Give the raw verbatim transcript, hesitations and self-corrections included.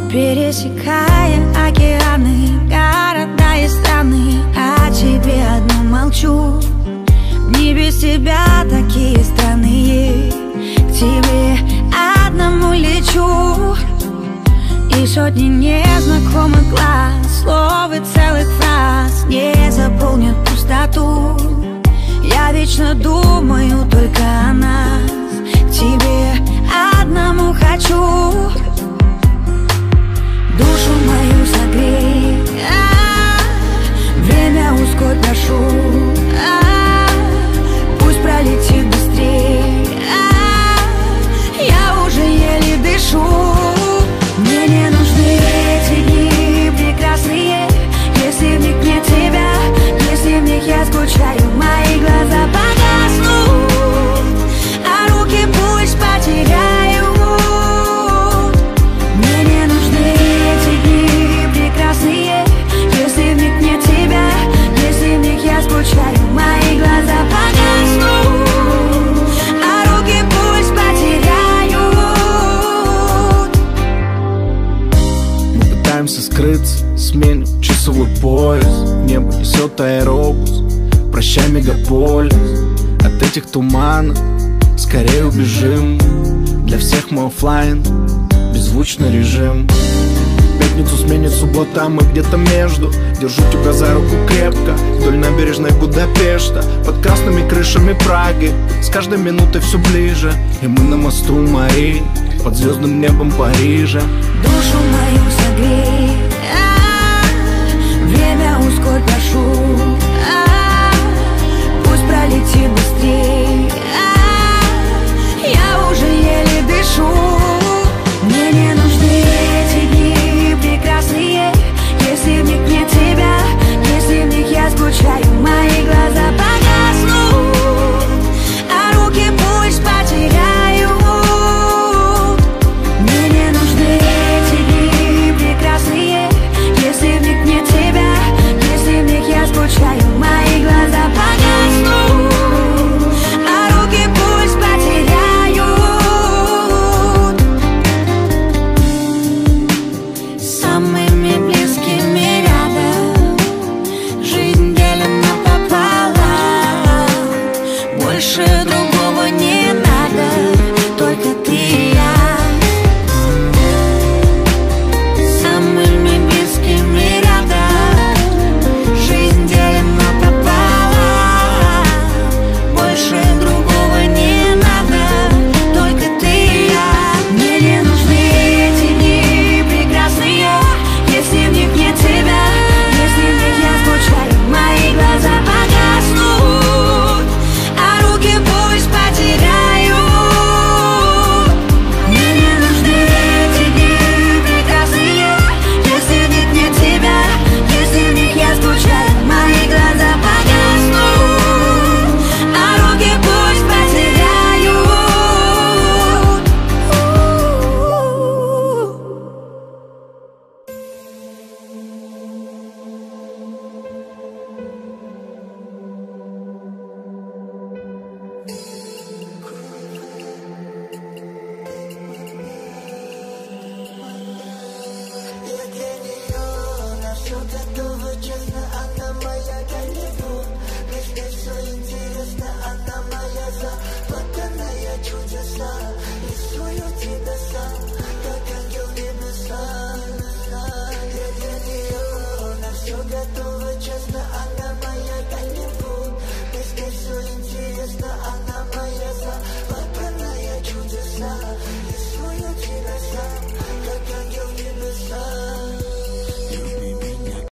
Пересекая океаны, города и страны, о тебе одну молчу. Дни без тебя такие странные, к тебе одному лечу. И сотни незнакомых глаз, слов и целых фраз не заполнят пустоту. Я вечно думаю только о нас, к тебе одному хочу. Душу мою согрей, а, время ускорь, прошу, а, пусть пролетит быстрей, а, я уже еле дышу. Мне не нужны эти дни прекрасные, если в них нет тебя, если в них я скучаю, мои глаза погаснут, а руки пусть потеряют. Мне не нужны эти дни прекрасные, если в них нет тебя, если в них я скучаю, мои глаза погаснут, а руки пусть потеряют. Мы пытаемся скрыться, сменим часовой пояс, небо несет аэробус, прощай, мегаполис. От этих туманов скорее убежим, для всех мы оффлайн, беззвучный режим. Пятницу сменит суббота, а мы где-то между. Держу тебя за руку крепко, вдоль набережной Будапешта, под красными крышами Праги, с каждой минутой все ближе. И мы на мосту Мари, под звездным небом Парижа. Душу мою согрей, а, время ускорь, прошу, а, пусть пролетит быстрей, а, я уже еле дышу. Мне не нужны эти дни прекрасные, если в них нет тебя, если в них я скучаю, мои глаза погаснут, а руки пусть потеряют. Мне не нужны эти дни прекрасные, если в них нет тебя, если в них я скучаю, мои глаза погаснут, а руки пусть потеряют. Самыми близкими рядом, жизнь делим напополам, больше другого не надо, только ты и я. Самыми близкими рядом, жизнь делим напополам, больше другого не надо, только ты и я. Мне не нужны эти дни прекрасные, если в них нет тебя, если в них я скучаю, мои глаза погаснут, а руки пусть потеряют. Мне не нужны эти дни прекрасные, если в них нет тебя, если в них я скучаю, мои глаза погаснут, а руки пусть потеряют. Готова, честно, она